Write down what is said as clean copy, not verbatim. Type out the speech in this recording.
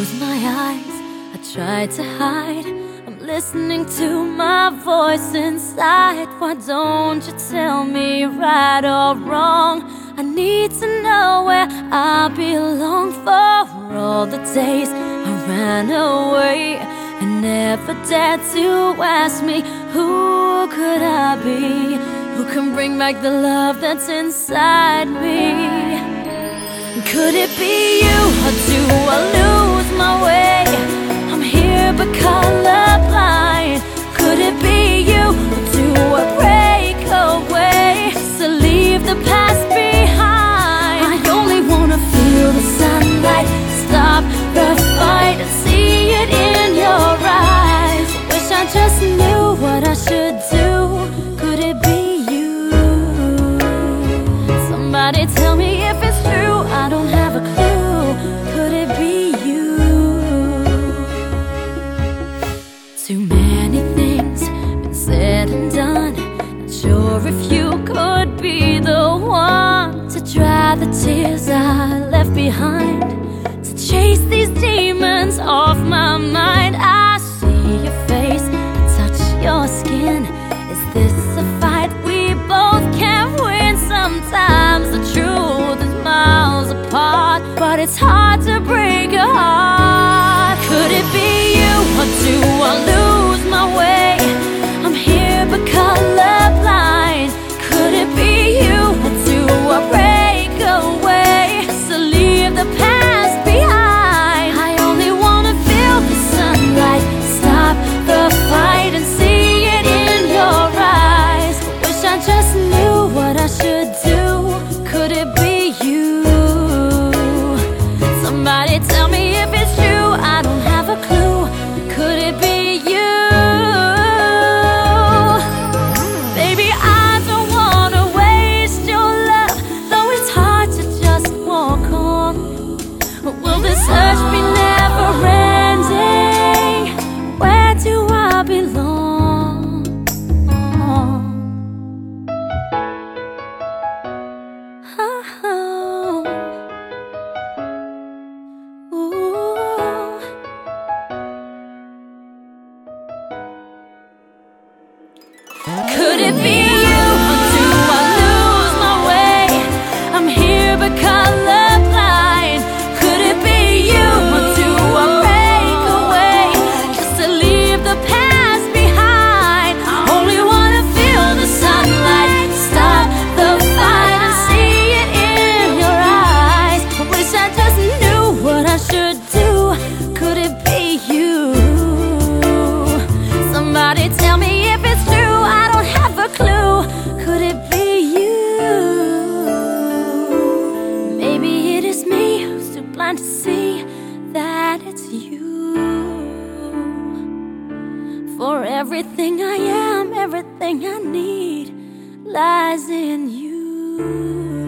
close my eyes, I try to hide. I'm listening to my voice inside. Why don't you tell me right or wrong? I need to know where I belong. For all the days I ran away and never dared to ask me, who could I be? Who can bring back the love that's inside me? Could it be you, or do I lose my way? I'm here but colorblind. Could it be you, or do I break away to leave the past behind? I only wanna feel the sunlight, stop the fight and see it in your eyes. Wish I just knew what I should do. Could it be you? Somebody tell me if it's true, I don't have a clue. Could it be you? Too many things been said and done. Not sure if you could be the one to dry the tears I left behind, to chase these demons off my mind. I see your face, touch your skin. Is this a fight we both can't win? Sometimes the truth is miles apart, but it's hard to break your heart. Could it be you, or do I lose my way? I'm here but colorblind. Could it be you, or do I break away to leave the past behind? I only wanna feel the sunlight, stop the fight and see it in your eyes. Wish I just knew what I should do. Could it be you? Somebody tell me if it's true, I don't have a clue. Could it be you? Baby, I don't wanna waste your love, though it's hard to just walk on. Will this search be never ending? Where do I belong? Oh. Ooh. Could it be you, or do I lose my way? I'm here but colorblind. Could it be you, or do I break away just to leave the past behind? I only wanna feel the sunlight, stop the fight and see it in your eyes. I wish I just knew what I should do. Could it be you? Somebody tell me if it's true, I don't have a clue. Could it be you? Maybe it is me who's too blind to see that it's you. For everything I am, everything I need lies in you.